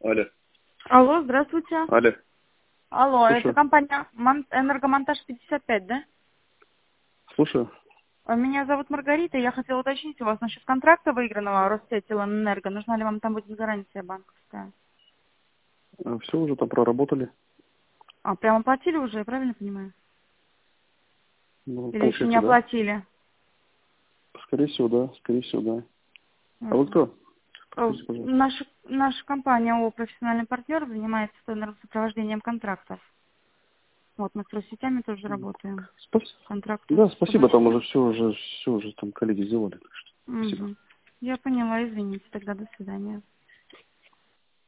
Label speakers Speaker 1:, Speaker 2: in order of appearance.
Speaker 1: Алло.
Speaker 2: Алло, здравствуйте.
Speaker 1: Алло.
Speaker 2: Алло,
Speaker 1: Слушаю.
Speaker 2: это компания Энергомонтаж 55, да?
Speaker 1: Слушаю.
Speaker 2: Меня зовут Маргарита, я хотела уточнить у вас насчет контракта выигранного Ростелеком-Энерго. Нужна ли вам там будет гарантия банковская?
Speaker 1: Все уже там проработали.
Speaker 2: А, прямо оплатили уже, я правильно понимаю?
Speaker 1: Ну,
Speaker 2: Или еще не
Speaker 1: получается, да.
Speaker 2: оплатили?
Speaker 1: Скорее всего, да. Скорее всего, да. А вы
Speaker 2: Мгм.
Speaker 1: кто? Скажите, пожалуйста.
Speaker 2: Наша компания ООО «Профессиональный партнер» занимается сопровождением контрактов. Вот, мы с Россетями тоже работаем. Контракты
Speaker 1: Да, спасибо, там
Speaker 2: соглашения.
Speaker 1: уже все уже там коллеги сделали. Так что спасибо.
Speaker 2: Угу. Я поняла, извините, тогда до свидания.